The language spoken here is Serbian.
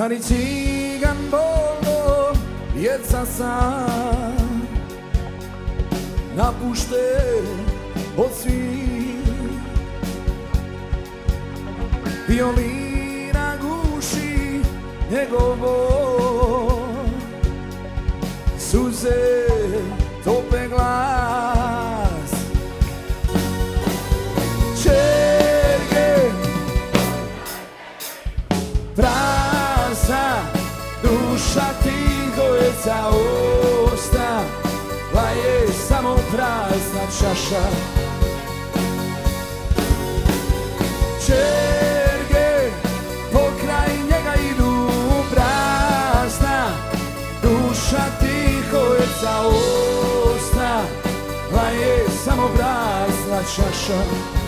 Stari cigan bolno jeca sam, napušten od svih. Violina guši njegov bol, suze tope glas. Čerke, prazna duša tiho jeca usta, laje samo prazna čaša. Čerke, pokraj njega idu prazna duša tiho jeca usta, laje samo prazna čaša.